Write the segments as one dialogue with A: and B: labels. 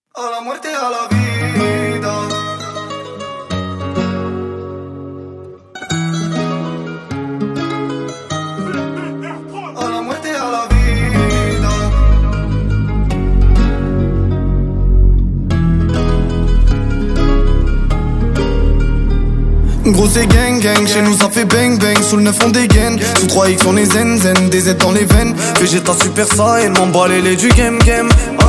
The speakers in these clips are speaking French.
A: A la muerte, a la vida. A la muerte, a la vida. Gros c'est gang gang, chez nous ça fait bang bang. Sous le 9 on dégaine, sous 3X on est zen zen. Des aides dans les veines, Vegeta super saiyan. M'emballer les du game game.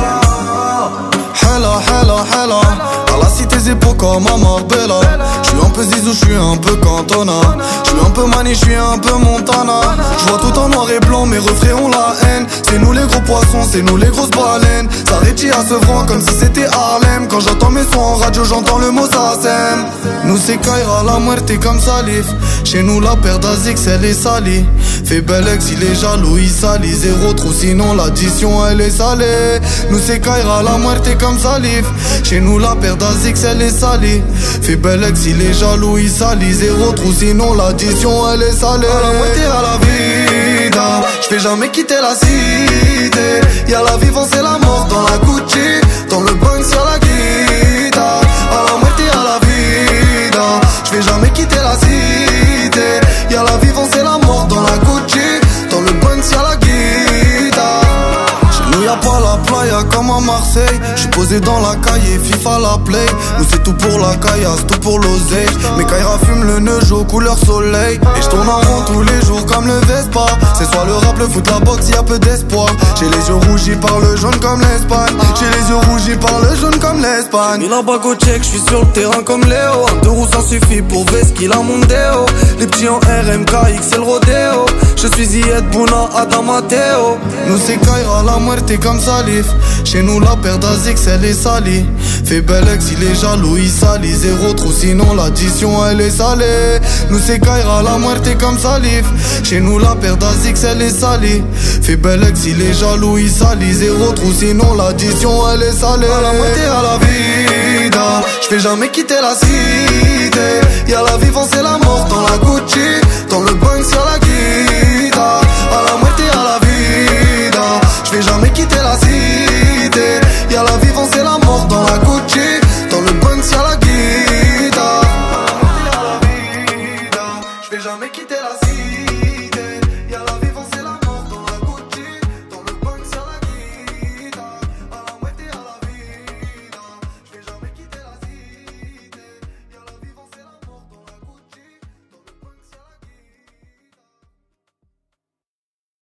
A: Hella, hella, hella. À la cité Zeppo comme à Marbella. J'suis un peu zizou, j'suis un peu Cantona. J'suis un peu Mani, j'suis un peu Montana. J'vois tout en noir et blanc, mes refrains ont la haine. C'est nous les gros poissons, c'est nous les grosses baleines. Ça rétit à Sevran comme si c'était Harlem. Quand j'entends mes sons en radio, j'entends le mot Sassem. Nous c'est Kaira, la muerte comme Salif. Chez nous la paire d'Azix, elle est salie. Fait bel ex, il est jaloux, il salit. Zéro trou, sinon l'addition elle est salée. Nous c'est Kaira, la muerte comme Salif. Chez nous la paire d'Azix, elle est salie. Fait bel ex, il est jaloux, il salit. Zéro trou, sinon l'addition elle est salée. A la muerte, à la vida. J'fais jamais quitter la cité. Y'a la vivance et la mort dans la Gucci. Dans le Bronx y'a la guitare. A la muerte, à la vida. J'vais jamais quitter la cité. Y'a la vivance et la mort dans la Gucci. Dans le Bronx y'a la guitare. Chez nous y'a pas la playa comme à Marseille. J'suis posé dans la caille, FIFA la play. Nous c'est tout pour la caillasse, tout pour l'oseille. Mais Kaira fume le Neujo couleur soleil. Et j'tourne en rond tous les jours comme le Vespa. C'est soit le rap, le foot, la boxe, y'a peu d'espoir. J'ai les yeux rougis par le jaune comme l'Espagne. J'ai les yeux rougis par le jaune comme l'Espagne. J'ai mis la bague au check, j'suis sur le terrain comme Léo. Un deux roues ça suffit pour Veski la Mondeo. Les petits en RMKX c'est le rodéo. Je suis Zied Bouna Adamateo. Nous c'est Kaira, la muerte comme Salif. Chez nous la paire d'Azix elle est salie. Fait bel ex, il est jaloux, il salit. Zéro trou, sinon l'addition elle est salée. Nous c'est Kaira, la muerte comme Salif. Chez nous la paire d'Azix elle est salie. Fait bel ex, il est jaloux, il salit. Zéro trou, sinon l'addition elle est salée. A la muerte, à la vida. J'fais jamais quitter la cité. Y'a la vivance et la mort dans la Gucci. Dans le Bronx y'a la guitare. A la